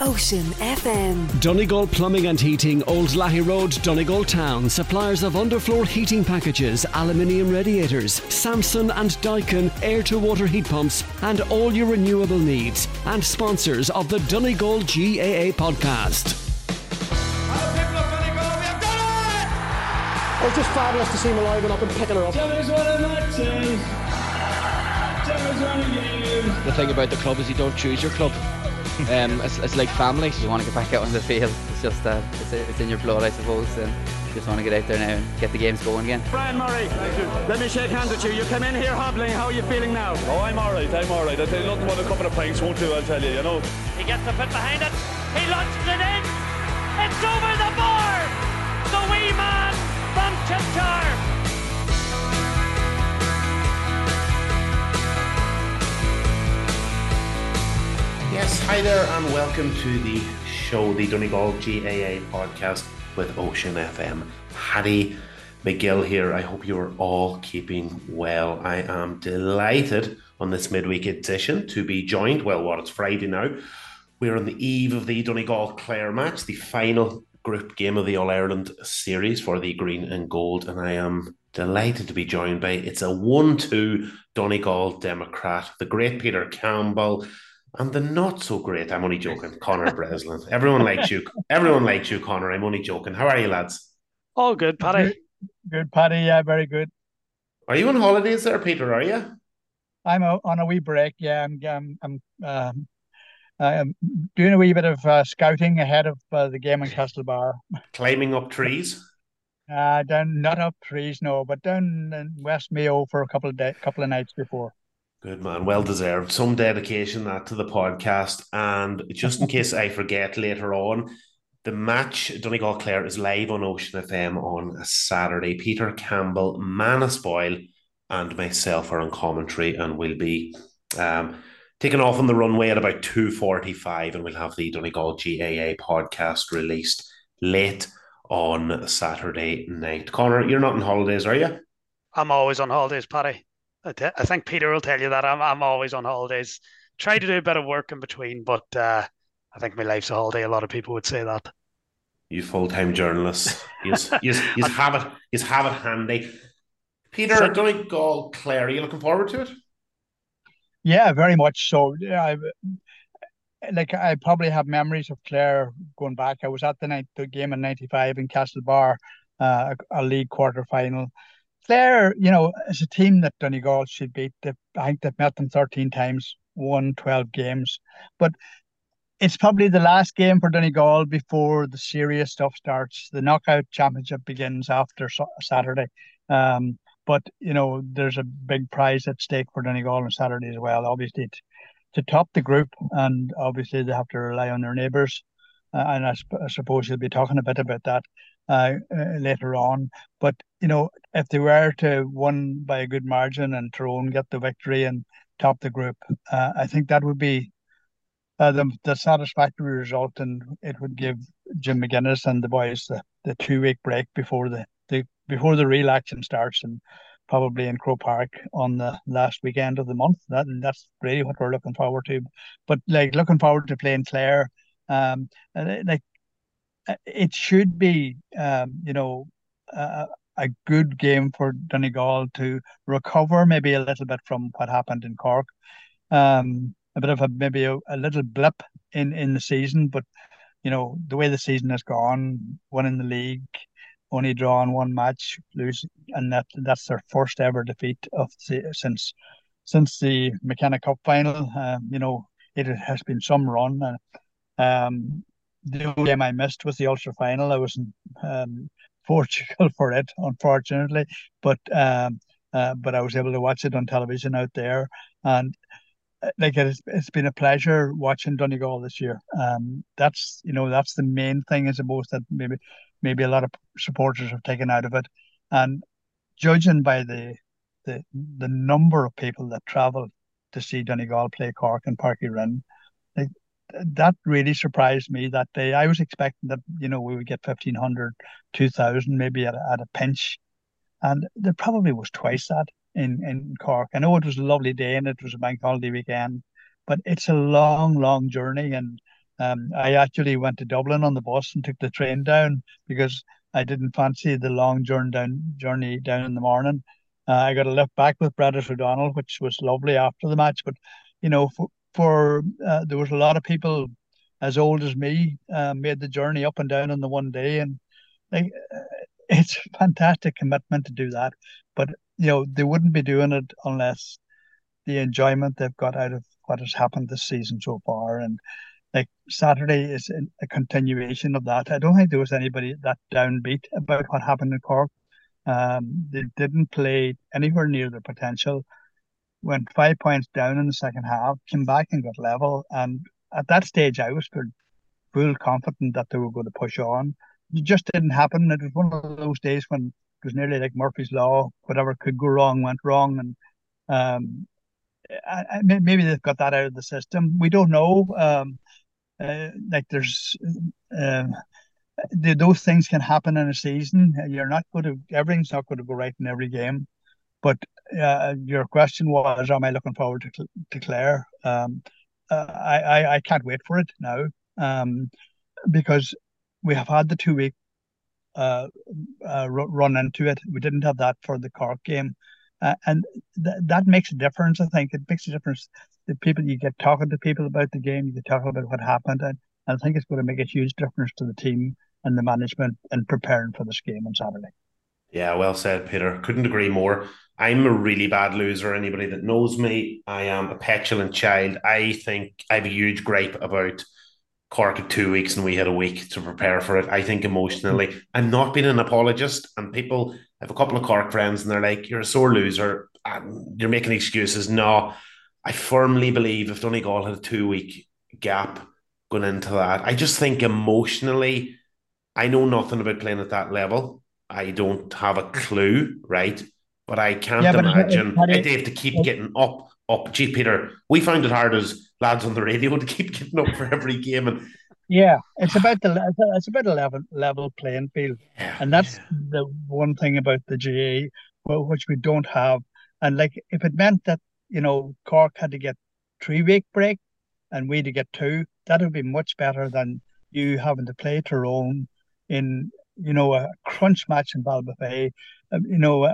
Ocean FM. Donegal Plumbing and Heating, Old Lahey Road, Donegal Town. Suppliers of underfloor heating packages, aluminium radiators, Samson and Daikin air-to-water heat pumps, and all your renewable needs. And sponsors of the Donegal GAA podcast. It was just fabulous to see him alive and up and picking her up. The thing about the club is you don't choose your club. It's like family. You want to get back out on the field. It's just it's in your blood, I suppose, and you just want to get out there now and get the games going again. Brian Murray, let me shake hands with you. You come in here hobbling. How are you feeling now? Oh, I'm alright. I tell you, nothing but a couple of pints won't do, I'll tell you, He gets the foot behind it. He launches it in. It's over the bar. The wee man from Cheshire. Yes, hi there and welcome to the show, the Donegal GAA podcast with Ocean FM. Paddy McGill here. I hope you are all keeping well. I am delighted on this midweek edition to be joined, it's Friday now. We're on the eve of the Donegal-Clare match, the final group game of the All-Ireland series for the Green and Gold, and I am delighted to be joined by, it's a 1-2 Donegal Democrat, the great Peter Campbell, and the not so great, I'm only joking, Conor Breslin. Everyone likes you, Conor. I'm only joking. How are you, lads? All good, Paddy. Good, Paddy. Yeah, very good. Are you on holidays there, Peter? Are you? I'm on a wee break. Yeah, I'm doing a wee bit of scouting ahead of the game in Castlebar. Climbing up trees? Down, not up trees, no, but down in West Mayo for a couple of nights before. Good man, well deserved. Some dedication that to the podcast. And just in case I forget later on, the match Donegal-Clare is live on Ocean FM on a Saturday. Peter Campbell, Manus Boyle, and myself are on commentary, and we'll be taking off on the runway at about 2:45, and we'll have the Donegal GAA podcast released late on Saturday night. Conor, you're not on holidays, are you? I'm always on holidays, Paddy. I think Peter will tell you that I'm always on holidays. Try to do a bit of work in between, but I think my life's a holiday. A lot of people would say that. You full-time journalists, you have it handy. Peter, Donegal-Clare, are you looking forward to it? Yeah, very much so. Yeah, I probably have memories of Clare going back. I was at the game in '95 in Castlebar, a league quarter final. Clare, is a team that Donegal should beat. I think they've met them 13 times, won 12 games. But it's probably the last game for Donegal before the serious stuff starts. The knockout championship begins after Saturday. But there's a big prize at stake for Donegal on Saturday as well, obviously, to top the group. And obviously they have to rely on their neighbours. And I suppose you'll be talking a bit about that later on. But if they were to win by a good margin and Tyrone get the victory and top the group, I think that would be the satisfactory result, and it would give Jim McGuinness and the boys the 2-week break before the real action starts, and probably in Croke Park on the last weekend of the month. That's really what we're looking forward to. But looking forward to playing Clare, it should be a good game for Donegal to recover maybe a little bit from what happened in Cork. A bit of maybe a little blip in the season, but the way the season has gone, winning the league, only drawing one match, losing, and that's their first ever defeat since the McKenna Cup final. It has been some run. The only game I missed was the Ulster final. I was in Portugal for it, unfortunately, but I was able to watch it on television out there, and it's been a pleasure watching Donegal this year. That's the main thing, I suppose, that maybe a lot of supporters have taken out of it, and judging by the number of people that travel to see Donegal play Cork and Páirc Uí Rinn, that really surprised me that day. I was expecting that we would get 1,500, 2,000 maybe at a pinch, and there probably was twice that in Cork. I know it was a lovely day and it was a bank holiday weekend, but it's a long journey, and I actually went to Dublin on the bus and took the train down because I didn't fancy the long journey down in the morning. I got a lift back with Braddock O'Donnell, which was lovely after the match. But for there was a lot of people as old as me made the journey up and down in the one day, and like it's a fantastic commitment to do that. But they wouldn't be doing it unless the enjoyment they've got out of what has happened this season so far. And like Saturday is a continuation of that. I don't think there was anybody that downbeat about what happened in Cork. They didn't play anywhere near their potential. Went 5 points down in the second half, came back and got level. And at that stage, I was full confident that they were going to push on. It just didn't happen. It was one of those days when it was nearly like Murphy's Law. Whatever could go wrong went wrong. And maybe they've got that out of the system. We don't know. Like there's those things can happen in a season. Everything's not going to go right in every game. But your question was, am I looking forward to Clare? I can't wait for it now because we have had the 2-week run into it. We didn't have that for the Cork game. And that makes a difference. I think it makes a difference. The people you get talking to people about the game, you get talking about what happened, and I think it's going to make a huge difference to the team and the management in preparing for this game on Saturday. Yeah, well said, Peter. Couldn't agree more. I'm a really bad loser. Anybody that knows me, I am a petulant child. I think I have a huge gripe about Cork at 2 weeks and we had a week to prepare for it. I think emotionally, I'm not being an apologist, and people, I have a couple of Cork friends and they're like, you're a sore loser, you're making excuses. No, I firmly believe if Donegal had a 2-week gap going into that, I just think emotionally, I know nothing about playing at that level. I don't have a clue, right? But I can't imagine they have to keep getting up. Gee, Peter, we found it hard as lads on the radio to keep getting up for every game. And yeah, it's about a level playing field, and that's the one thing about the GA, which we don't have. And like, if it meant that Cork had to get 3-week break and we to get 2, that would be much better than you having to play Tyrone in a crunch match in Ballybofey, and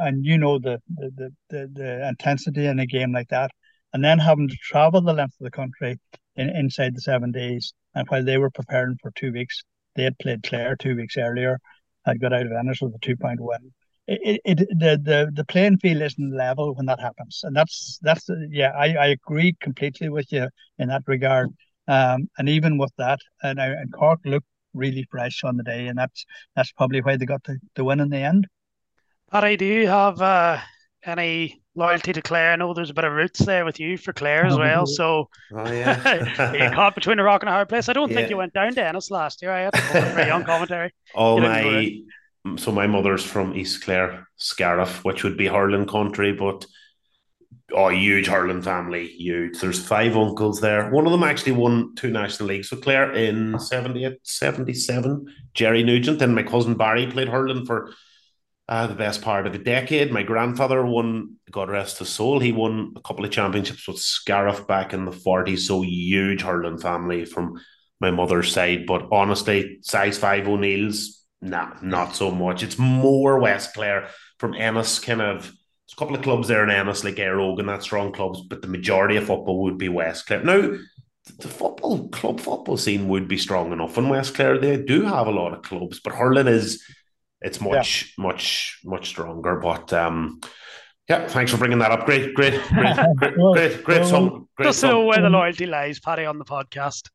the intensity in a game like that, and then having to travel the length of the country inside the 7 days. And while they were preparing for 2 weeks, they had played Clare 2 weeks earlier, had got out of Ennis with a 2-point win. The playing field isn't level when that happens, and I agree completely with you in that regard. And even with that, and Cork looked really fresh on the day, and that's probably why they got the win in the end. Paddy, do you have any loyalty to Clare? I know there's a bit of roots there with you for Clare as well. So you caught between a rock and a hard place. I don't think you went down to Ennis last year. I had to go for a young commentary. So my mother's from East Clare, Scariff, which would be hurling country, but huge hurling family, huge. There's 5 uncles there. One of them actually won 2 national leagues with Clare in 78, 77. Jerry Nugent. And my cousin Barry played hurling for the best part of a decade. My grandfather won, God rest his soul, he won a couple of championships with Scariff back in the 40s. So huge hurling family from my mother's side. But honestly, size 5 O'Neills, nah, not so much. It's more West Clare from Ennis, kind of. There's a couple of clubs there in Ennis, like Éire Óg, that's strong clubs, but the majority of football would be West Clare. Now, the club football scene would be strong enough in West Clare. They do have a lot of clubs, but hurling it's much stronger. But thanks for bringing that up. Great song. Just to know where the loyalty lies, Paddy, on the podcast.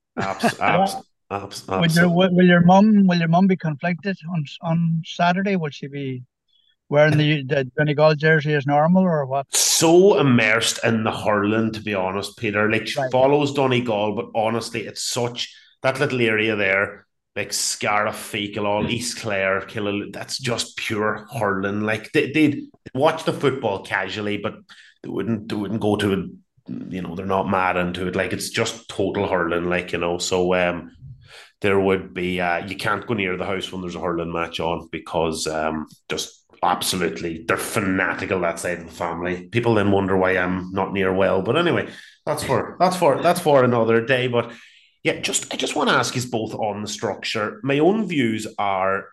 Will your mum be conflicted on Saturday? Will she be wearing the Donegal jersey as normal, or what? So immersed in the hurling, to be honest, Peter. Like, she follows Donegal, but honestly, it's such that little area there, like Scariff, Feakle, East Clare, Killaloe, that's just pure hurling. Like, they'd watch the football casually, but they wouldn't go to it. They're not mad into it. Like, it's just total hurling. Like, so there would be you can't go near the house when there's a hurling match on, because just absolutely, they're fanatical, that side of the family. People then wonder why I'm not near well, but anyway, that's for another day. But Yeah, I just want to ask you both on the structure. My own views are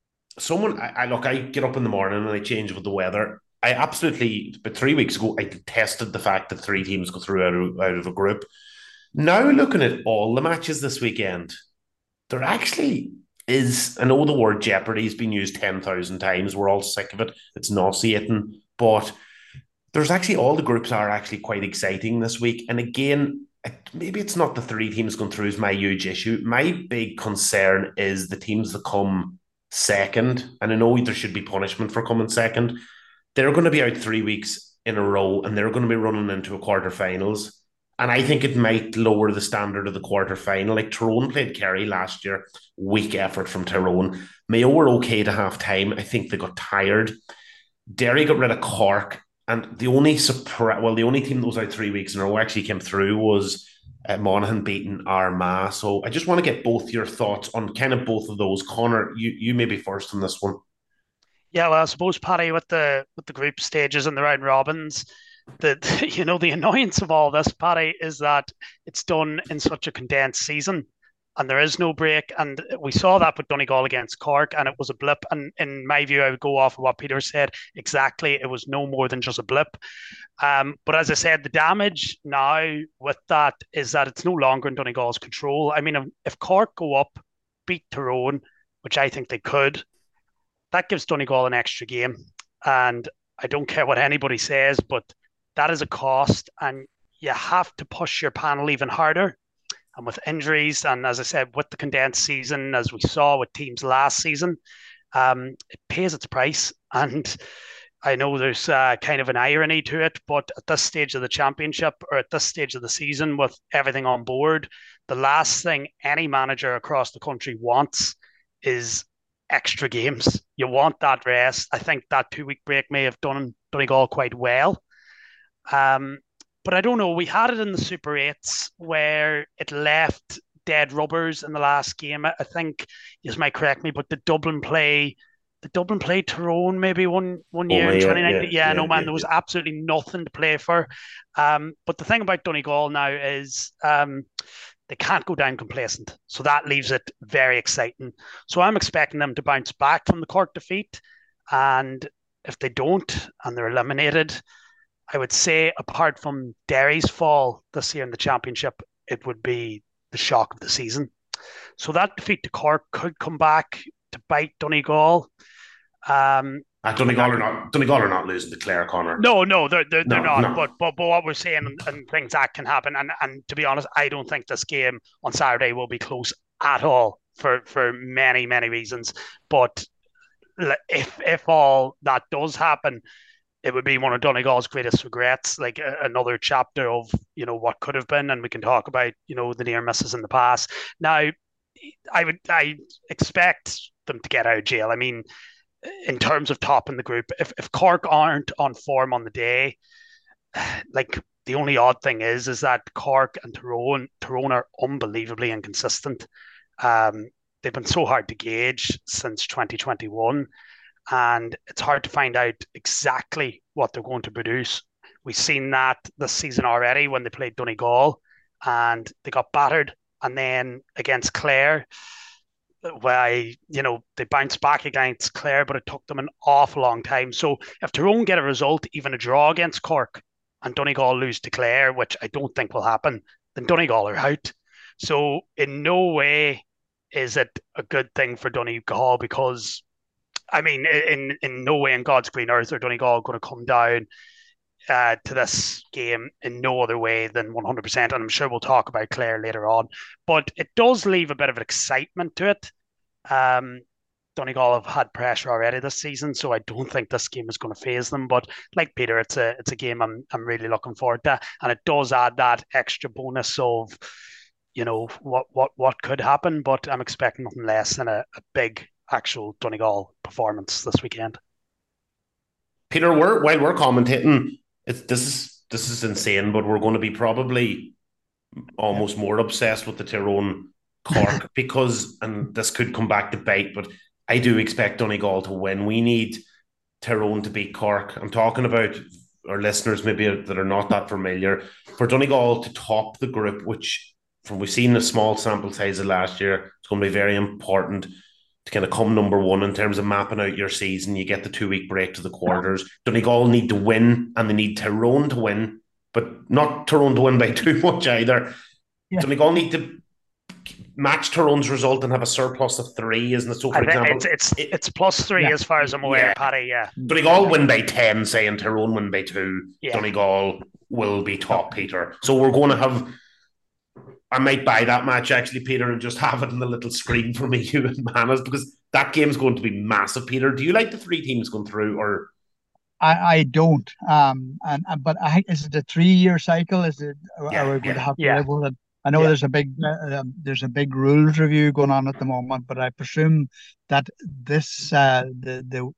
I get up in the morning and I change with the weather. I absolutely, but 3 weeks ago, I detested the fact that 3 teams go through out of a group. Now, looking at all the matches this weekend, there actually is, I know the word jeopardy has been used 10,000 times. We're all sick of it. It's nauseating. But there's actually, all the groups are actually quite exciting this week. And again, maybe it's not the 3 teams going through is my huge issue. My big concern is the teams that come second. And I know there should be punishment for coming second. They're going to be out 3 weeks in a row and they're going to be running into a quarterfinals. And I think it might lower the standard of the quarterfinal. Like Tyrone played Kerry last year, weak effort from Tyrone. Mayo were okay to half time. I think they got tired. Derry got rid of Cork. And the only team that was out 3 weeks in a row actually came through was Monaghan beating Armagh. So I just want to get both your thoughts on kind of both of those. Connor, you may be first on this one. Yeah, well, I suppose, Paddy, with the group stages and the round robins, the annoyance of all this, Paddy, is that it's done in such a condensed season and there is no break. And we saw that with Donegal against Cork, and it was a blip. And in my view, I would go off of what Peter said. Exactly. It was no more than just a blip. But as I said, the damage now with that is that it's no longer in Donegal's control. I mean, if Cork go up, beat Tyrone, which I think they could, that gives Donegal an extra game. And I don't care what anybody says, but that is a cost, and you have to push your panel even harder. And with injuries, and as I said, with the condensed season, as we saw with teams last season, it pays its price. And I know there's kind of an irony to it, but at this stage of the championship, or at this stage of the season, with everything on board, the last thing any manager across the country wants is extra games. You want that rest. I think that 2-week break may have done Donegal quite well. But I don't know. We had it in the Super 8s where it left dead rubbers in the last game. I think you might correct me, but the Dublin play Tyrone maybe one year in 2019. There was absolutely nothing to play for. But the thing about Donegal now is they can't go down complacent. So that leaves it very exciting. So I'm expecting them to bounce back from the Cork defeat. And if they don't and they're eliminated, I would say, apart from Derry's fall this year in the championship, it would be the shock of the season. So that defeat to Cork could come back to bite Donegal. Donegal are not losing to Clare, Connor. No, they're not. No. But what we're saying and things that can happen. And to be honest, I don't think this game on Saturday will be close at all for many, many reasons. But if all that does happen, it would be one of Donegal's greatest regrets, like another chapter of, what could have been, and we can talk about, the near misses in the past. Now, I expect them to get out of jail. I mean, in terms of top in the group, if Cork aren't on form on the day, like the only odd thing is that Cork and Tyrone are unbelievably inconsistent. They've been so hard to gauge since 2021. And it's hard to find out exactly what they're going to produce. We've seen that this season already when they played Donegal and they got battered. And then against Clare, they bounced back against Clare, but it took them an awful long time. So if Tyrone get a result, even a draw against Cork, and Donegal lose to Clare, which I don't think will happen, then Donegal are out. So in no way is it a good thing for Donegal, because I mean, in no way in God's green earth are Donegal going to come down to this game in no other way than 100%. And I'm sure we'll talk about Clare later on. But it does leave a bit of excitement to it. Donegal have had pressure already this season, so I don't think this game is going to faze them. But like Peter, it's a game I'm really looking forward to, and it does add that extra bonus of, what could happen. But I'm expecting nothing less than a big actual Donegal performance this weekend. Peter, while we're commentating, this is insane, but we're going to be probably almost more obsessed with the Tyrone Cork because, and this could come back to bite, but I do expect Donegal to win. We need Tyrone to beat Cork. I'm talking about our listeners maybe that are not that familiar. For Donegal to top the group, which from we've seen the small sample size of last year, it's going to be very important to kind of come number one in terms of mapping out your season. You get the 2-week break to the quarters. Donegal need to win, and they need Tyrone to win, but not Tyrone to win by too much either. Yeah. Donegal need to match Tyrone's result and have a surplus of 3, isn't it? So, for example, it's plus 3 as far as I'm aware, Paddy. Yeah, Donegal win by 10, say, and Tyrone win by 2. Yeah. Donegal will be top, Peter. So we're going to have. I might buy that match actually, Peter, and just have it on the little screen for me, you and Manas, because that game's going to be massive, Peter. Do you like the 3 teams going through, or? I don't. But I think, is it a 3-year cycle? Is it? Are we going to have to live with it? I know there's a big rules review going on at the moment, but I presume that this the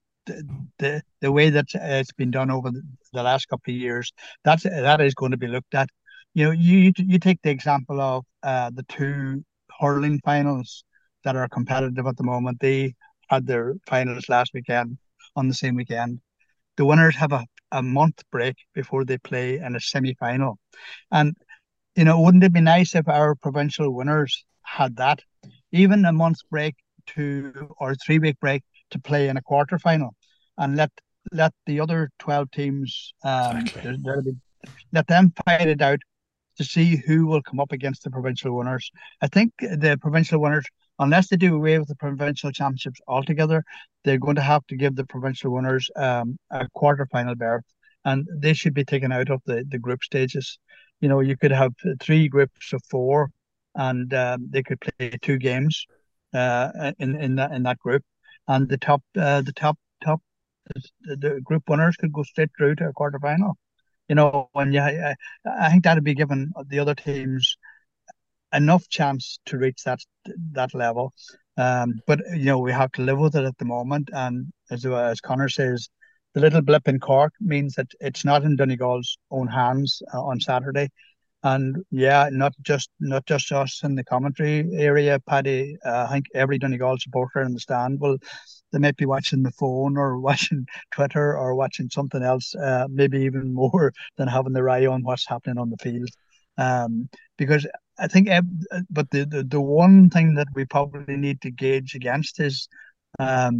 way that it's been done over the last couple of years, that is going to be looked at. You know, you take the example of the 2 hurling finals that are competitive at the moment. They had their finals last weekend on the same weekend. The winners have a month break before they play in a semi-final. And, you know, wouldn't it be nice if our provincial winners had that? Even a month's break or 3-week break to play in a quarter-final, and let the other 12 teams, let them fight it out to see who will come up against the provincial winners. I think the provincial winners, unless they do away with the provincial championships altogether, they're going to have to give the provincial winners a quarter-final berth, and they should be taken out of the group stages. You know, you could have 3 groups of 4, and they could play 2 games in that group, and the group winners could go straight through to a quarter-final. You know, and I think that'd be giving the other teams enough chance to reach that level. But you know, we have to live with it at the moment. And as Connor says, the little blip in Cork means that it's not in Donegal's own hands on Saturday. And not just us in the commentary area, Paddy. I think every Donegal supporter in the stand they might be watching the phone or watching Twitter or watching something else, maybe even more than having their eye on what's happening on the field. Because I think, but the one thing that we probably need to gauge against is a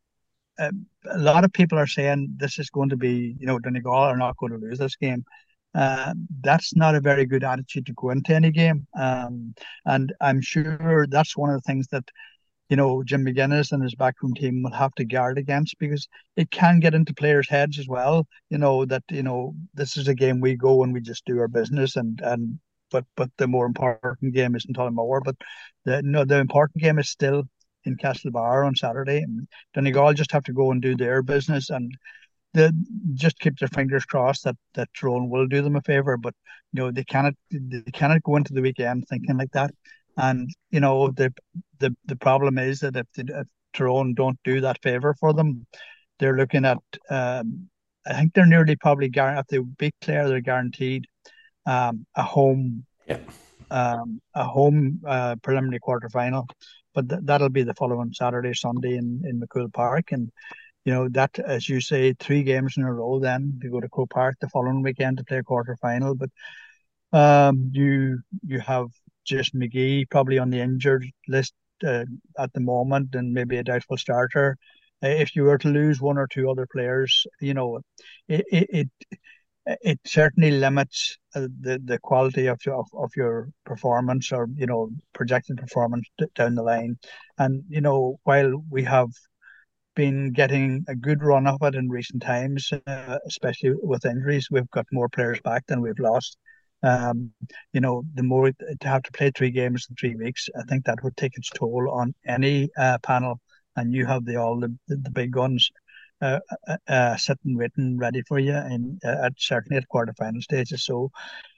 lot of people are saying this is going to be, you know, Donegal are not going to lose this game. That's not a very good attitude to go into any game. And I'm sure that's one of the things that, you know, Jim McGuinness and his backroom team will have to guard against, because it can get into players' heads as well. You know, that, you know, this is a game we go and we just do our business, but the more important game isn't Tullamore, but the important game is still in Castlebar on Saturday, and Donegal just have to go and do their business, and just keep their fingers crossed that Tyrone will do them a favour. But you know, they cannot go into the weekend thinking like that. And you know, the problem is that if Tyrone don't do that favour for them, they're looking at I think they're nearly probably if they beat Clare, they're guaranteed a home preliminary quarter final. But that'll be the following Saturday, Sunday in McCool Park. And you know, that, as you say, 3 games in a row. Then you go to Croke Park the following weekend to play a quarter final. But you have Jason McGee probably on the injured list at the moment, and maybe a doubtful starter. If you were to lose 1 or 2 other players, you know, it certainly limits the quality of your performance, or you know, projected performance down the line. And you know, while we have been getting a good run of it in recent times, especially with injuries, we've got more players back than we've lost. You know, the more to have to play 3 games in 3 weeks, I think that would take its toll on any panel. And you have the big guns sitting waiting ready for you, and certainly at quarterfinal stages. So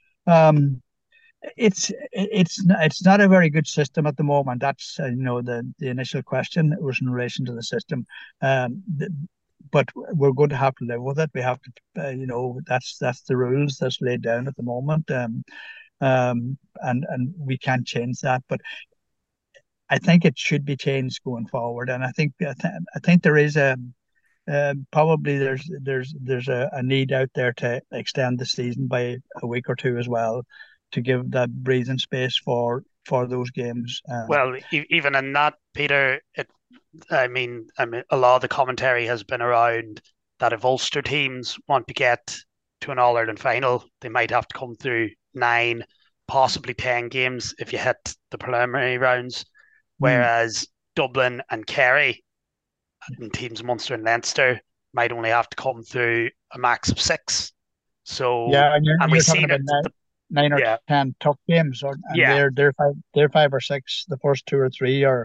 it's not a very good system at the moment. That's you know, the initial question was in relation to the system. But we're going to have to live with it. We have to, you know, that's the rules that's laid down at the moment, and we can't change that. But I think it should be changed going forward. And I think there is probably there's a need out there to extend the season by a week or 2 as well. to give that breathing space for those games. Well, even in that, Peter, I mean, a lot of the commentary has been around that if Ulster teams want to get to an All-Ireland final, they might have to come through 9, possibly 10 games if you hit the preliminary rounds, whereas Dublin and Kerry and teams Munster and Leinster might only have to come through a max of 6. So yeah, and we've talking seen about 9 or 10 tough games, they're 5 or 6. The first 2 or 3 are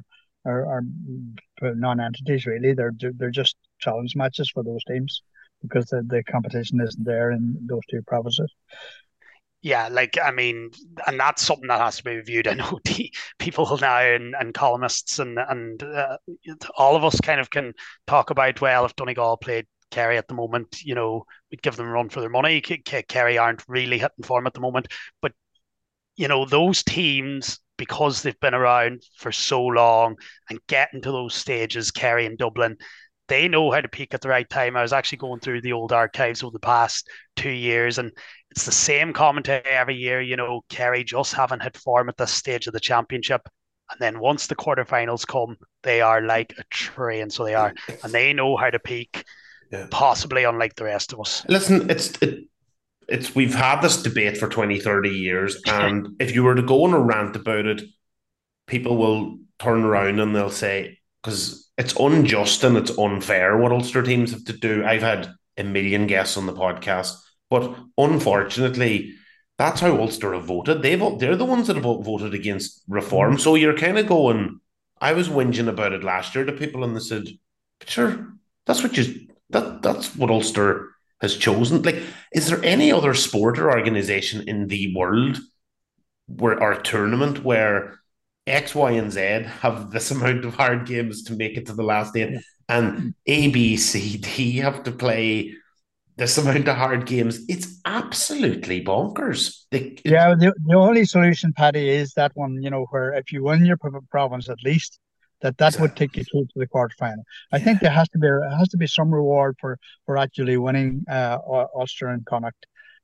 non-entities really. They're just challenge matches for those teams because the competition isn't there in those 2 provinces. Yeah, I mean, and that's something that has to be reviewed. I know people now and columnists and all of us kind of can talk about, well, if Donegal played Kerry at the moment, we'd give them a run for their money. Kerry aren't really hitting form at the moment, but those teams, because they've been around for so long and getting to those stages, Kerry and Dublin, they know how to peak at the right time. I was actually going through the old archives over the past 2 years, and it's the same commentary every year. Kerry just haven't hit form at this stage of the championship. And then once the quarterfinals come, they are like a train, so they are. And they know how to peak, possibly unlike the rest of us. Listen, it's we've had this debate for 20, 30 years, and if you were to go on a rant about it, people will turn around and they'll say, because it's unjust and it's unfair what Ulster teams have to do. I've had a million guests on the podcast, but unfortunately, that's how Ulster have voted. They're the ones that have voted against reform. So you're kind of going, I was whinging about it last year to people and they said, sure, that's what Ulster has chosen. Like, is there any other sport or organisation in the world or tournament where X, Y, and Z have this amount of hard games to make it to the last 8, and A, B, C, D have to play this amount of hard games? It's absolutely bonkers. The only solution, Paddy, is that one, where if you win your province at least, that would take you through to the quarterfinal. I think there has to be some reward for actually winning Ulster and Connacht.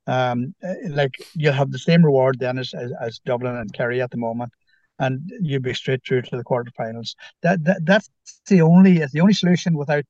You'll have the same reward then as Dublin and Kerry at the moment, and you'll be straight through to the quarterfinals. That's the only solution without,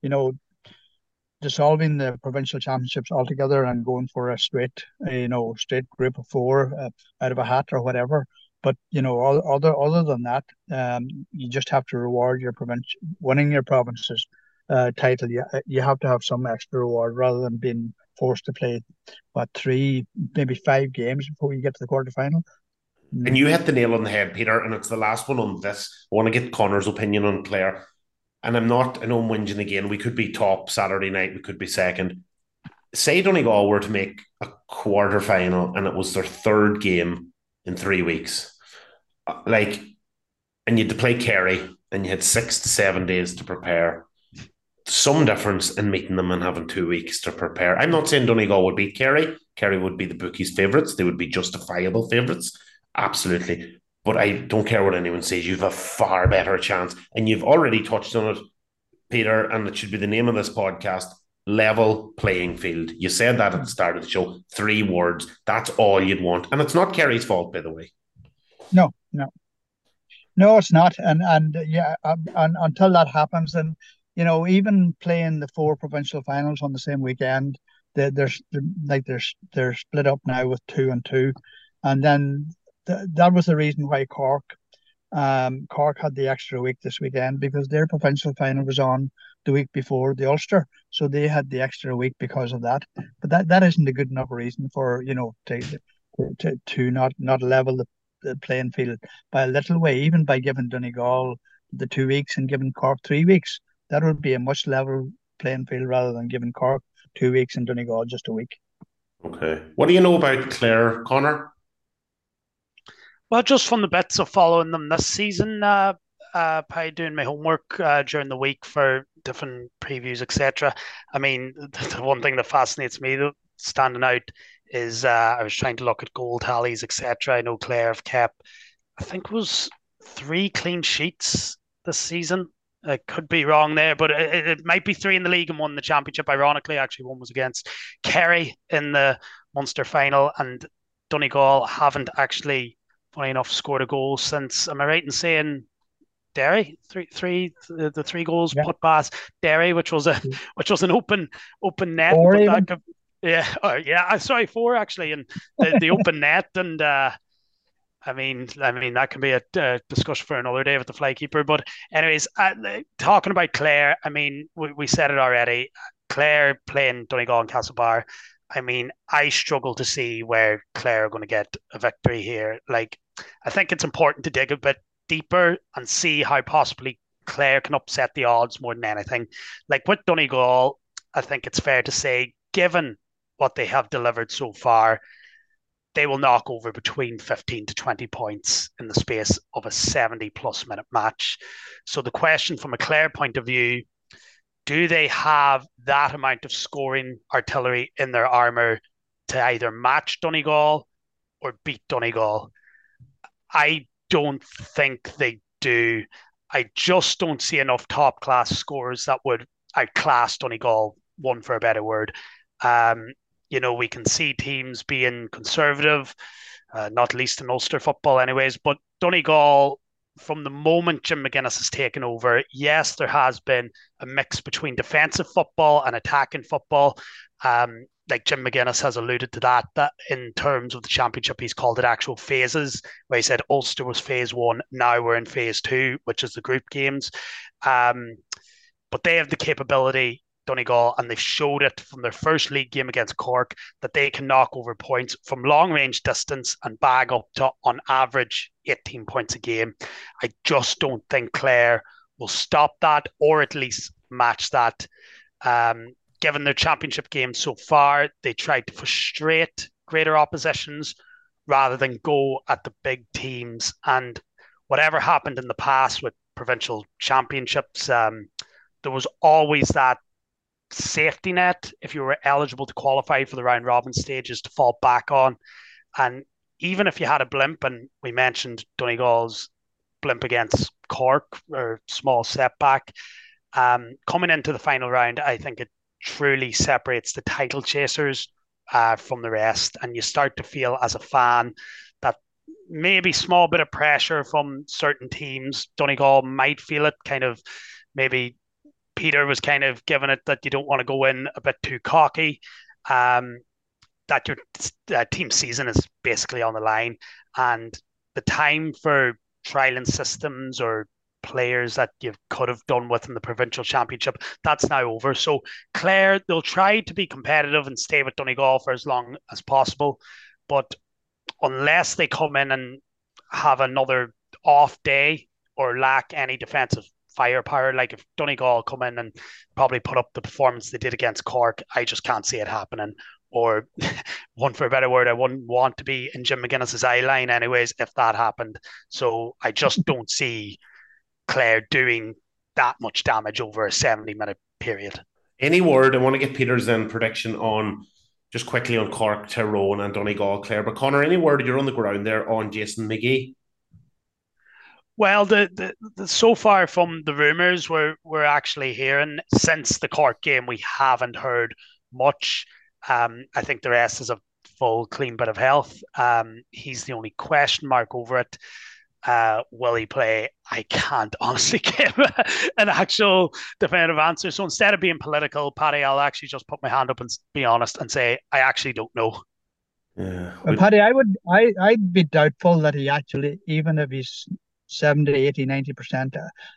dissolving the provincial championships altogether and going for a straight group of 4 out of a hat or whatever. But other than that, you just have to reward your winning your province's title. You have to have some extra reward rather than being forced to play 3, maybe 5 games before you get to the quarterfinal. And you hit the nail on the head, Peter, and it's the last one on this. I want to get Connor's opinion on Clare. And I know I'm whinging again. We could be top Saturday night. We could be second. Say Donegal were to make a quarterfinal and it was their 3rd game in 3 weeks. And you had to play Kerry and you had 6 to 7 days to prepare. Some difference in meeting them and having 2 weeks to prepare. I'm not saying Donegal would beat Kerry. Kerry would be the bookies' favourites. They would be justifiable favourites. Absolutely. But I don't care what anyone says. You have a far better chance. And you've already touched on it, Peter, and it should be the name of this podcast, level playing field. You said that at the start of the show. 3 words. That's all you'd want. And it's not Kerry's fault, by the way. No, it's not. And until that happens, and even playing the 4 provincial finals on the same weekend, they're split up now with 2 and 2, and then that was the reason why Cork had the extra week this weekend, because their provincial final was on the week before the Ulster, so they had the extra week because of that. But that isn't a good enough reason for to not level the playing field by a little way, even by giving Donegal the 2 weeks and giving Cork 3 weeks. That would be a much level playing field rather than giving Cork 2 weeks and Donegal just a week. Okay. What do you know about Clare, Connor? Well, just from the bits of following them this season, by doing my homework during the week for different previews, etc. I mean, the one thing that fascinates me, standing out, is I was trying to look at goal tallies, etc. I know Clare have kept, I think it was 3 clean sheets this season. I could be wrong there, but it might be 3 in the league and 1 in the championship. Ironically, actually, 1 was against Kerry in the Munster final, and Donegal haven't actually, funny enough, scored a goal since, am I right in saying Derry? The three goals put past Derry, which was an open net. Sorry, 4 actually, and the open net, and I mean that can be a discussion for another day with the flykeeper. But anyways, talking about Clare, I mean we said it already. Clare playing Donegal and Castlebar. I mean, I struggle to see where Clare are going to get a victory here. Like, I think it's important to dig a bit deeper and see how possibly Clare can upset the odds more than anything. Like with Donegal, I think it's fair to say, given what they have delivered so far, they will knock over between 15 to 20 points in the space of a 70-plus minute match. So the question from a Clare point of view, do they have that amount of scoring artillery in their armour to either match Donegal or beat Donegal? I don't think they do. I just don't see enough top-class scores that would outclass Donegal, one for a better word. We can see teams being conservative, not least in Ulster football anyways, but Donegal, from the moment Jim McGuinness has taken over, yes, there has been a mix between defensive football and attacking football. Like Jim McGuinness has alluded to that in terms of the championship, he's called it actual phases, where he said Ulster was phase 1, now we're in phase 2, which is the group games. But they have the capability, Donegal, and they've showed it from their first league game against Cork, that they can knock over points from long range distance and bag up to, on average, 18 points a game. I just don't think Clare will stop that, or at least match that. Given their championship games so far, they tried to frustrate greater oppositions rather than go at the big teams. And whatever happened in the past with provincial championships, there was always that safety net if you were eligible to qualify for the round robin stages to fall back on. And even if you had a blimp, and we mentioned Donegal's blimp against Cork, or small setback, coming into the final round, I think it truly separates the title chasers from the rest. And you start to feel as a fan that maybe small bit of pressure from certain teams. Donegal might feel it, kind of, maybe Peter was kind of giving it that you don't want to go in a bit too cocky, that your team season is basically on the line, and the time for trialing systems or players that you could have done with in the provincial championship, that's now over. So Clare, they'll try to be competitive and stay with Donegal for as long as possible, but unless they come in and have another off day or lack any defensive firepower, like if Donegal come in and probably put up the performance they did against Cork, I just can't see it happening. Or one for a better word, I wouldn't want to be in Jim McGuinness's eye line anyways if that happened. So I just don't see Clare doing that much damage over a 70-minute period. Any word, I want to get Peter's prediction on, just quickly, on Cork, Tyrone and Donegal, Clare. But Conor, any word, you're on the ground there, on Jason McGee? Well, the so far from the rumours we're actually hearing, since the Cork game, we haven't heard much. I think the rest is a full, clean bit of health. He's the only question mark over it. Will he play? I can't honestly give an actual definitive answer. So instead of being political, Paddy, I'll actually just put my hand up and be honest and say I actually don't know. Yeah. Well, Paddy, I'd be doubtful that he actually, even if he's 70, 80, 90%,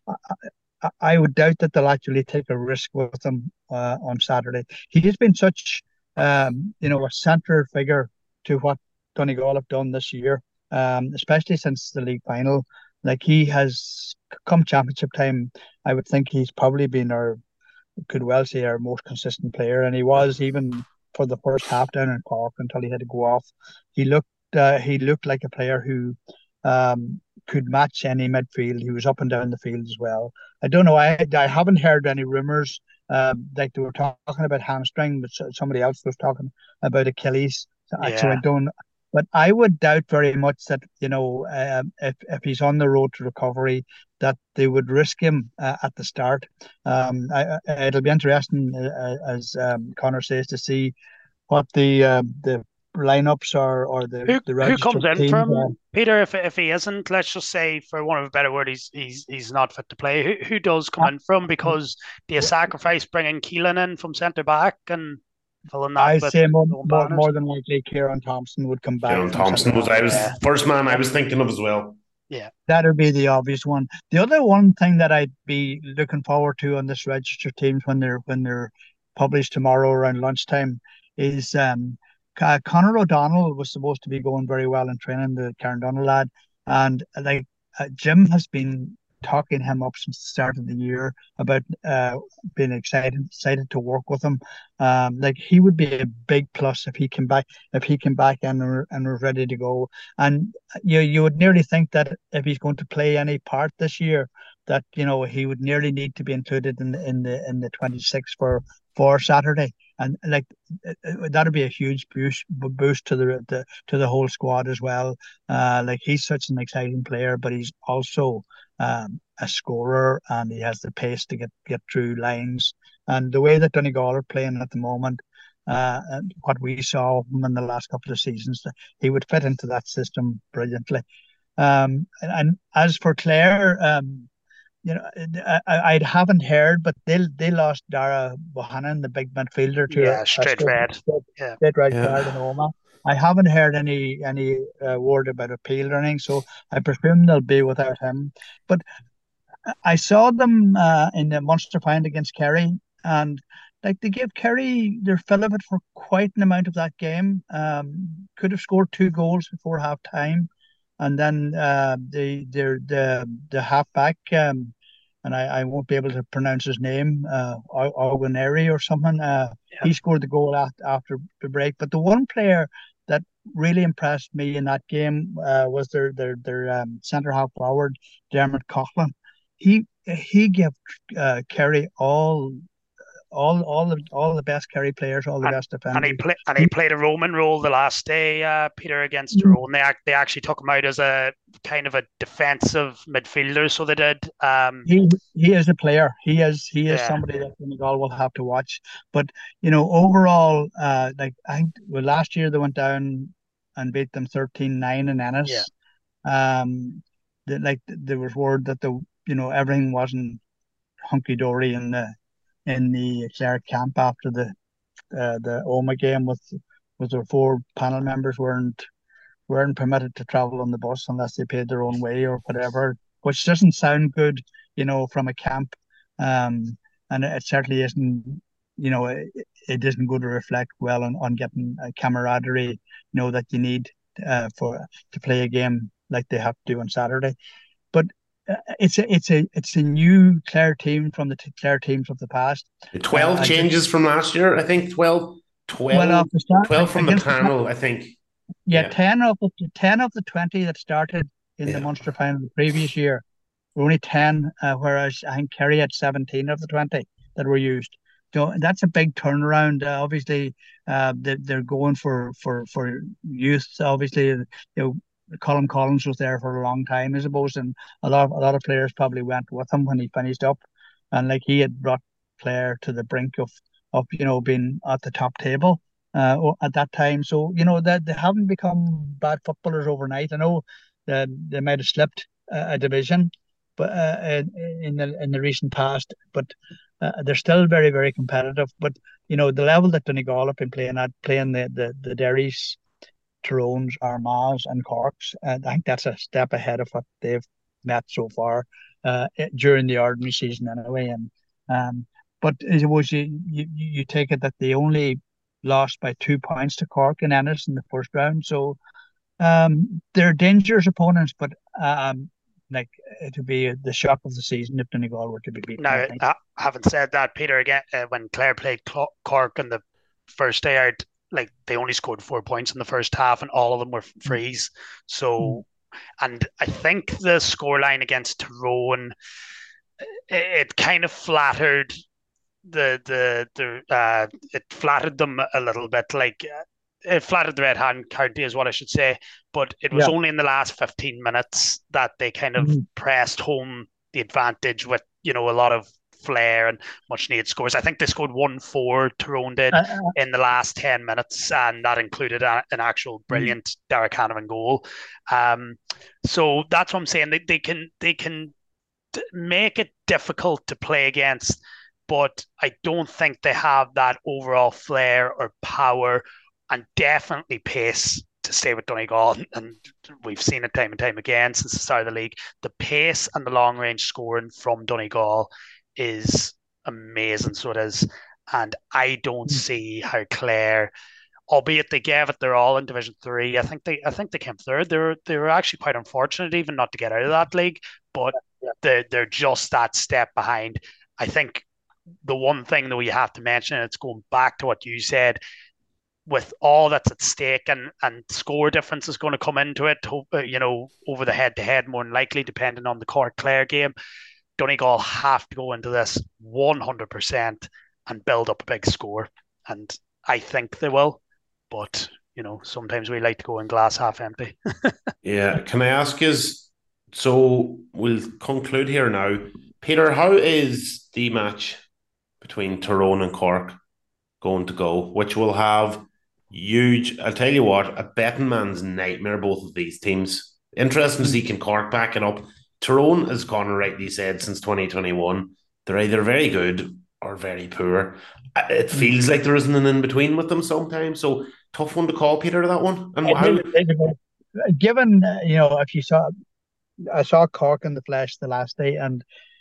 I would doubt that they'll actually take a risk with him on Saturday. He has been such a centre figure to what Donegal have done this year, especially since the league final. Like, he has, come championship time, I would think he's probably been our most consistent player, and he was even for the first half down in Cork until he had to go off. He looked like a player who could match any midfield. He was up and down the field as well. I don't know. I haven't heard any rumours. Like they were talking about hamstring, but somebody else was talking about Achilles. Yeah. So I don't. But I would doubt very much that, if he's on the road to recovery, that they would risk him at the start. It'll be interesting, as Conor says, to see what the lineups or the Who registered comes in teams. from Peter if he isn't? Let's just say, for one of a better word, he's not fit to play. Who does come in from? Because do you sacrifice bringing Keelan in from centre back and filling that? I with say more than likely Kieran Thompson would come back. Kieran Thompson was first man I was thinking of as well. Yeah, that'd be the obvious one. The other one thing that I'd be looking forward to on this registered teams when they're published tomorrow around lunchtime is Conor O'Donnell was supposed to be going very well in training, the Carndonagh lad, and Jim has been talking him up since the start of the year about being excited to work with him. He would be a big plus if he came back and was ready to go. And you would nearly think that if he's going to play any part this year, that he would nearly need to be included in the 26 for Saturday. And that'd be a huge boost to the whole squad as well. He's such an exciting player, but he's also a scorer, and he has the pace to get through lines. And the way that Donegal are playing at the moment, what we saw in the last couple of seasons, he would fit into that system brilliantly. And as for Clare, I haven't heard, but they lost Dara Bohannon, the big midfielder, to straight red card in Oma. I haven't heard any word about appeal or anything, so I presume they'll be without him. But I saw them in the Munster final against Kerry, and they gave Kerry their fill of it for quite an amount of that game. Could have scored 2 goals before half time, and then the halfback, and I won't be able to pronounce his name, Oguneri or something. He scored the goal after the break. But the one player that really impressed me in that game was their centre half forward, Dermot Coughlin. He gave Kerry all the best Kerry players, all the best defenders. And he played a Roman role the last day, Peter, against Tyrone. They actually took him out as a kind of a defensive midfielder, so they did. He is a player. He is somebody that Donegal will have to watch. But overall, I think last year they went down and beat them 13-9 in Ennis. There was word that everything wasn't hunky dory in the Clare camp after the Oma game with their 4 panel members weren't permitted to travel on the bus unless they paid their own way or whatever, which doesn't sound good, from a camp, and it certainly isn't. It isn't going to reflect well on getting a camaraderie, that you need to play a game like they have to do on Saturday. But it's a new Clare team from the Clare teams of the past. 12 changes from last year, I think. 12 from the panel, I think. Yeah, 10 of the 20 that started in the Munster final the previous year were only 10, whereas I think Kerry had 17 of the 20 that were used. So that's a big turnaround. Obviously, they're going for youth. Obviously, Colin Collins was there for a long time, I suppose, and a lot of players probably went with him when he finished up, and he had brought Clare to the brink of being at the top table at that time. So that they haven't become bad footballers overnight. I know that they might have slipped a division, but in the recent past, but they're still very, very competitive. But the level that Donegal have been playing the Derrys, Tyrones, Armaghs and Corks, I think that's a step ahead of what they've met so far during the ordinary season anyway. And but I suppose you take it that they only lost by 2 points to Cork and Ennis in the first round, so they're dangerous opponents. But it would be the shock of the season if Donegal were to be beaten. Now, having said that, Peter, again, when Clare played Cork in the first day out, they only scored 4 points in the first half, and all of them were frees. So, and I think the scoreline against Tyrone, it kind of flattered it flattered them a little bit. It flattered the Red Hand County is what I should say, but it was only in the last 15 minutes that they kind of pressed home the advantage with a lot of flair and much needed scores. I think they scored 1-4, Tyrone did, in the last 10 minutes, and that included an actual brilliant Derek Hanneman goal. So that's what I'm saying. They can make it difficult to play against, but I don't think they have that overall flair or power, and definitely pace to stay with Donegal. And we've seen it time and time again since the start of the league. The pace and the long range scoring from Donegal is amazing. So it is. And I don't see how Clare, albeit they gave it their all in Division 3, I think they came third. They were actually quite unfortunate even not to get out of that league, but they're just that step behind. I think the one thing that we have to mention, and it's going back to what you said, with all that's at stake and score difference is going to come into it, over the head-to-head more than likely, depending on the Cork-Clare game. Donegal have to go into this 100% and build up a big score. And I think they will. But, sometimes we like to go in glass half empty. Yeah. Can I ask you, so we'll conclude here now. Peter, how is the match between Tyrone and Cork going to go, which will have huge, I'll tell you what, a betting man's nightmare, both of these teams. Interesting to see can Cork back it up. Tyrone, as Conor rightly said, since 2021, they're either very good or very poor. It feels like there isn't an in-between with them sometimes, so tough one to call, Peter, that one. And given, if you saw, I saw Cork in the flesh the last day, and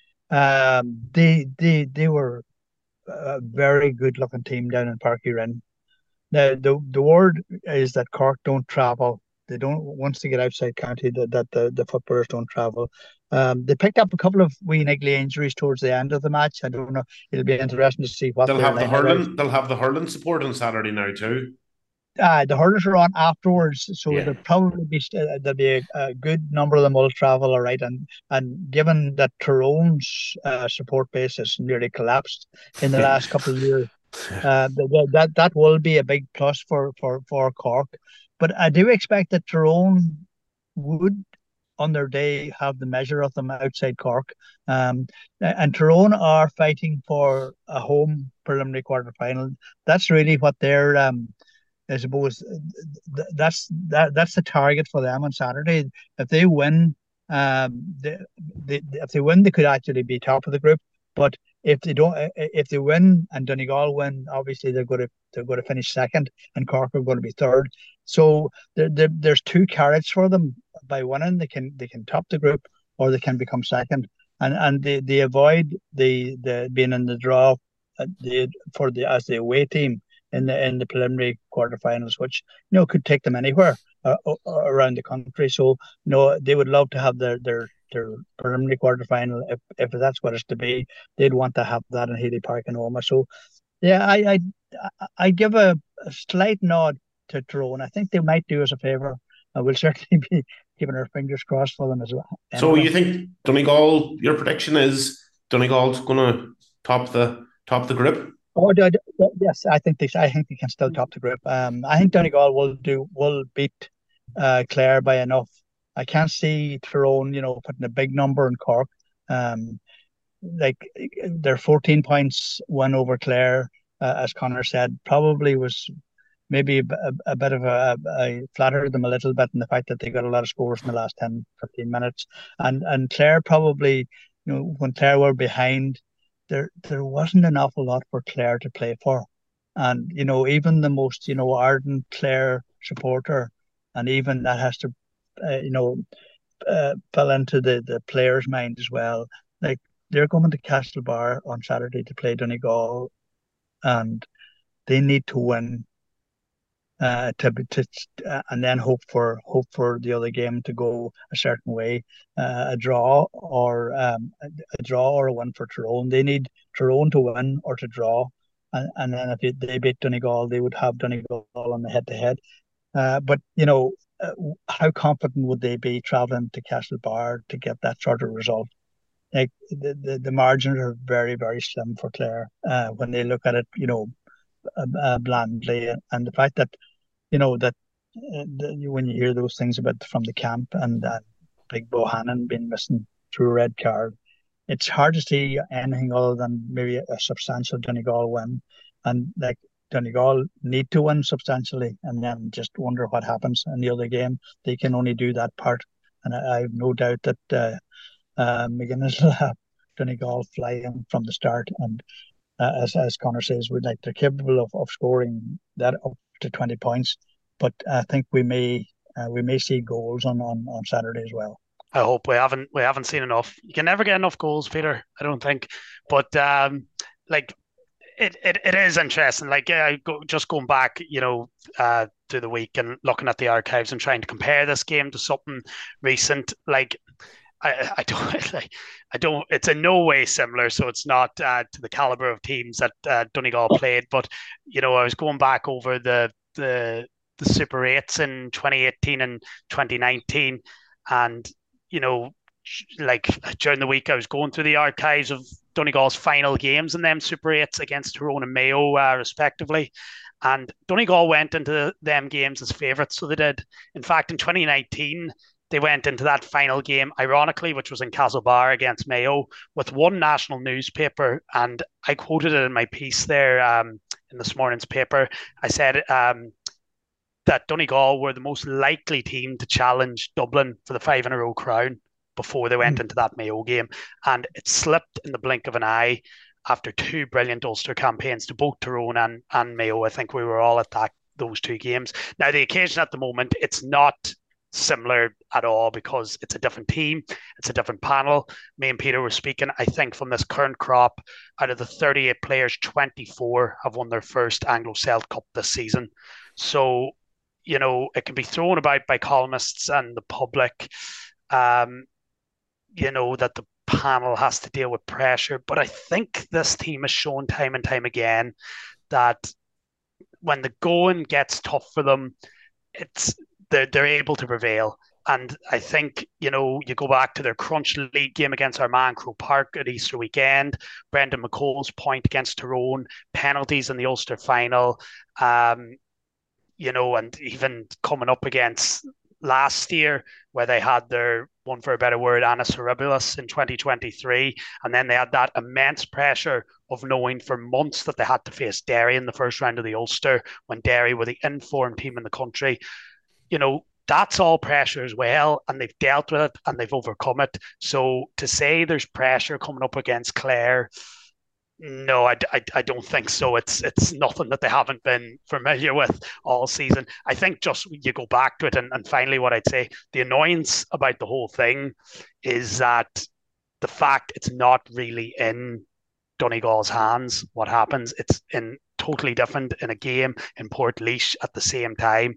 they were a very good-looking team down in Páirc Uí Rinn. Now, the word is that Cork don't travel. They don't, once they get outside county, that the footballers don't travel. They picked up a couple of wee niggly injuries towards the end of the match. I don't know. It'll be interesting to see what they'll have. They'll have the hurling support on Saturday now too. The hurlers are on afterwards, so there'll probably be a good number of them will travel, all right. And given that Tyrone's support base has nearly collapsed in the last couple of years, that will be a big plus for Cork. But I do expect that Tyrone would, on their day, have the measure of them outside Cork. And Tyrone are fighting for a home preliminary quarter final. That's really what they're. I suppose that's the target for them on Saturday. If they win, if they win, they could actually be top of the group. But if they win and Donegal win, obviously they're going to finish second, and Cork are going to be third. So there's two carrots for them. By winning, they can top the group, or they can become second, and they avoid the being in the draw as the away team in the preliminary quarterfinals, which could take them anywhere around the country. So they would love to have their preliminary quarterfinal if that's what it's to be. They'd want to have that in Healy Park in Omagh. So yeah, I give a slight nod to Tyrone. I think they might do us a favour. We'll certainly be keeping our fingers crossed for them as well. So you think Donegal? Your prediction is Donegal's going to top the group? Oh, yes, I think they can still top the group. I think Donegal will beat Clare by enough. I can't see Tyrone, putting a big number in Cork. Like their 14 points win over Clare, as Conor said, probably was maybe a bit of I flattered them a little bit in the fact that they got a lot of scores in the last 10, 15 minutes. And Clare probably, when Clare were behind, there wasn't an awful lot for Clare to play for. And, even the most, ardent Clare supporter, and even that has to, fell into the player's mind as well. Like, they're going to Castlebar on Saturday to play Donegal, and they need to win and then hope for the other game to go a certain way, a draw or a win for Tyrone. They need Tyrone to win or to draw, and then if they beat Donegal, they would have Donegal on the head-to-head. But how confident would they be travelling to Castlebar to get that sort of result? Like the margins are very, very slim for Clare when they look at it, blandly, and the fact that when you hear those things from the camp and Big Bohannon being missing through a red card, it's hard to see anything other than maybe a substantial Donegal win, and like Donegal need to win substantially, and then just wonder what happens in the other game. They can only do that part, and I have no doubt that McGuinness will have Donegal flying from the start. And as Connor says, they're capable of scoring that up to 20 points, but I think we may see goals on Saturday as well. I hope we haven't seen enough. You can never get enough goals, Peter, I don't think. But it is interesting. Just going back, through the week and looking at the archives and trying to compare this game to something recent. I don't. It's in no way similar, so it's not to the caliber of teams that Donegal played. But I was going back over the Super 8s in 2018 and 2019, and during the week I was going through the archives of Donegal's final games in them Super 8s against Tyrone and Mayo, respectively. And Donegal went into them games as favourites, so they did. In fact, in 2019, they went into that final game, ironically, which was in Castlebar against Mayo, with one national newspaper. And I quoted it in my piece there in this morning's paper. I said that Donegal were the most likely team to challenge Dublin for the 5-in-a-row crown before they went into that Mayo game. And it slipped in the blink of an eye after two brilliant Ulster campaigns to both Tyrone and Mayo. I think we were all at those two games. Now, the occasion at the moment, it's not similar at all because it's a different team, it's a different panel. Me and Peter were speaking, I think from this current crop, out of the 38 players, 24 have won their first Anglo-Celt Cup this season. So, it can be thrown about by columnists and the public, that the panel has to deal with pressure. But I think this team has shown time and time again that when the going gets tough for them, they're able to prevail. And I think, you go back to their crunch league game against Armagh Croke Park at Easter weekend, Brendan McColl's point against Tyrone, penalties in the Ulster final, and even coming up against last year where they had their, one for a better word, Annus Horribilis in 2023. And then they had that immense pressure of knowing for months that they had to face Derry in the first round of the Ulster when Derry were the informed team in the country. That's all pressure as well, and they've dealt with it and they've overcome it. So to say there's pressure coming up against Clare, no, I don't think so. It's nothing that they haven't been familiar with all season. I think just you go back to it, and finally what I'd say, the annoyance about the whole thing is that the fact it's not really in Donegal's hands what happens. It's in totally different in a game in Portlaoise at the same time.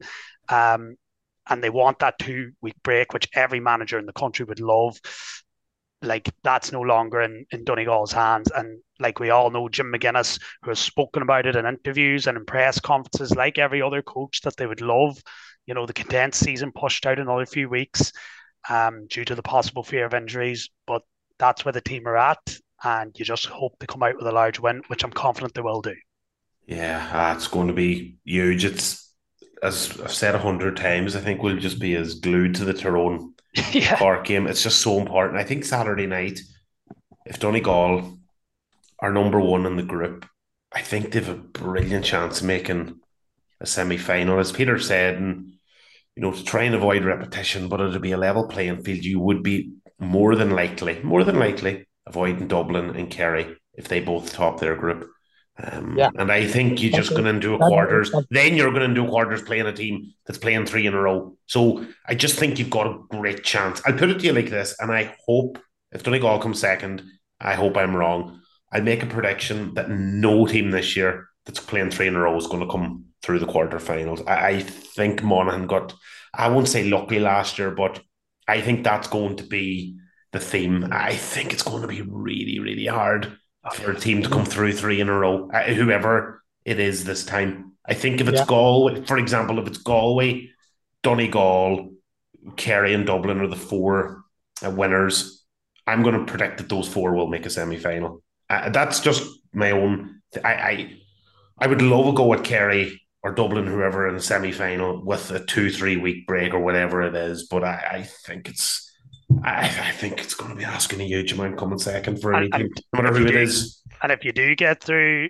And they want that 2-week break, which every manager in the country would love. That's no longer in Donegal's hands. And like we all know, Jim McGuinness, who has spoken about it in interviews and in press conferences, like every other coach, that they would love, the condensed season pushed out another few weeks due to the possible fear of injuries. But that's where the team are at. And you just hope they come out with a large win, which I'm confident they will do. Yeah, it's going to be huge. It's, as I've said 100 times, I think we'll just be as glued to the Tyrone Cork game. It's just so important. I think Saturday night, if Donegal are number one in the group, I think they've a brilliant chance of making a semi-final. As Peter said, and to try and avoid repetition, but it'll be a level playing field. You would be more than likely avoiding Dublin and Kerry if they both top their group. And I think you just going into a quarters. Then you're going into a quarters playing a team that's playing 3 in a row. So I just think you've got a great chance. I'll put it to you like this, and I hope if Donegal comes second, I hope I'm wrong. I make a prediction that no team this year that's playing 3 in a row is going to come through the quarterfinals. I think Monaghan got, I won't say lucky last year, but I think that's going to be the theme. I think it's going to be really, really hard for a team to come through 3 in a row, whoever it is this time. I think if it's Galway, for example, if it's Galway, Donegal, Kerry and Dublin are the 4 winners, I'm going to predict that those 4 will make a semi-final. That's just my own... I would love a go at Kerry or Dublin, whoever, in a semi-final with a 2-3 week break or whatever it is, but I think it's I think it's going to be asking a huge amount coming second for anything, no matter who it is. And if you do get through,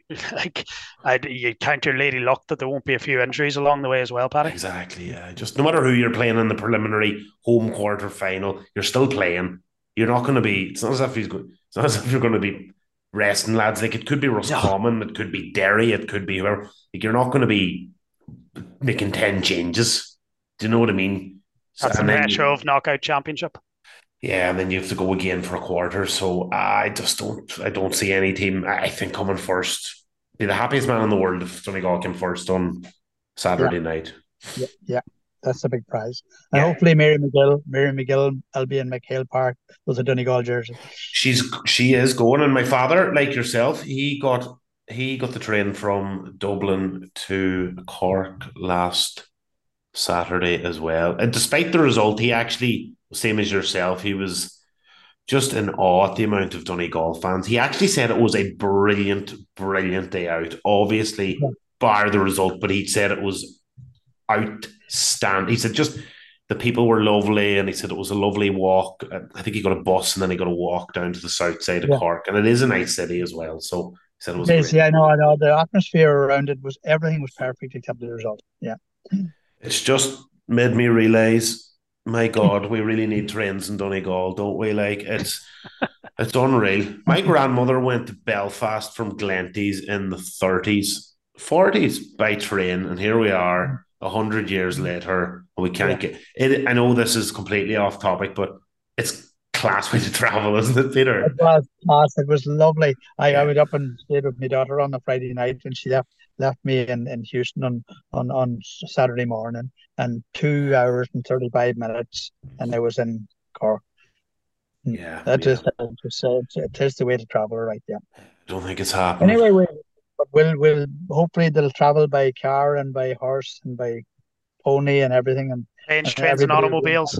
you count your lady luck that there won't be a few injuries along the way as well, Paddy. Exactly, yeah. Just no matter who you're playing in the preliminary home quarter final, you're still playing. You're not going to be. It's not as if you're going to be resting lads. Like, it could be Roscommon, it could be Derry, it could be whoever. Like, you're not going to be making 10 changes. Do you know what I mean? That's the pressure of knockout championship. Yeah, and then you have to go again for a quarter. So I don't see any team, I think, coming first. Be the happiest man in the world if Donegal came first on Saturday night. Yeah, that's a big prize. And hopefully Mary McGill will be in McHale Park with a Donegal jersey. She is going, and my father, like yourself, he got the train from Dublin to Cork last Saturday as well. And despite the result, he actually, same as yourself, he was just in awe at the amount of Donegal fans. He actually said it was a brilliant, brilliant day out. Obviously, bar the result, but he said it was outstanding. He said just the people were lovely, and he said it was a lovely walk. I think he got a bus and then he got a walk down to the south side of Cork, and it is a nice city as well. So he said it was great. Yeah, no, the atmosphere around it was, everything was perfect except the result. Yeah. It's just made me realise, my God, we really need trains in Donegal, don't we? Like, it's unreal. My grandmother went to Belfast from Glenties in the 30s, 40s by train, and here we are 100 years later, and we can't get it. I know this is completely off topic, but it's class way to travel, isn't it, Peter? It was class. It was lovely. I went up and stayed with my daughter on a Friday night, and she left me in Houston on Saturday morning, and 2 hours and 35 minutes, and I was in Cork. Yeah, it is the way to travel, right? Yeah. I don't think it's happening. Anyway, we'll hopefully they'll travel by car and by horse and by pony and everything, and trains and automobiles.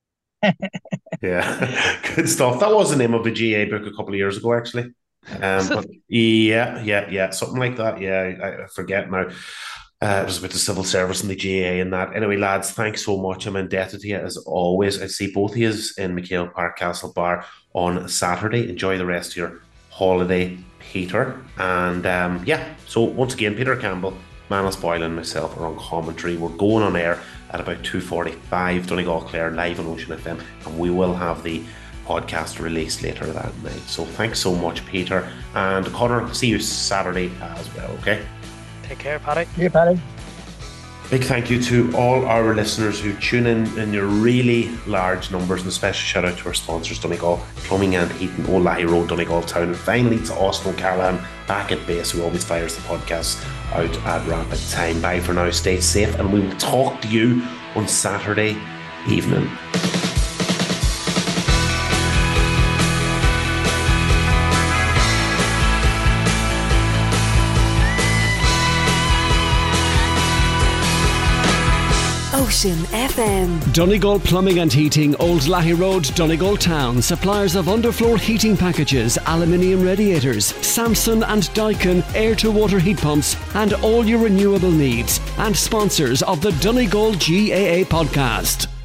Yeah, good stuff. That was the name of the GA book a couple of years ago, actually. But yeah, something like that. Yeah, I forget now. It was about the civil service and the GA and that. Anyway, lads, thanks so much. I'm indebted to you as always. I see both of you in McHale Park Castle Bar on Saturday. Enjoy the rest of your holiday, Peter. And so once again, Peter Campbell, Manus Boyle and myself are on commentary. We're going on air at about 2:45, Donegal Clare live on Ocean FM, and we will have the podcast released later that night. So thanks so much, Peter. And Connor, see you Saturday as well, okay? Take care, Paddy. Yeah, Paddy. Big thank you to all our listeners who tune in your really large numbers, and a special shout out to our sponsors, Donegal Plumbing and Heating, Old Lahey Road, Donegal Town, and finally to Austin O'Callaghan back at base, who always fires the podcast out at rapid time. Bye for now, stay safe, and we will talk to you on Saturday evening. Ocean FM. Donegal Plumbing and Heating, Old Lahey Road, Donegal Town. Suppliers of underfloor heating packages, aluminium radiators, Samson and Daikin air-to-water heat pumps, and all your renewable needs. And sponsors of the Donegal GAA podcast.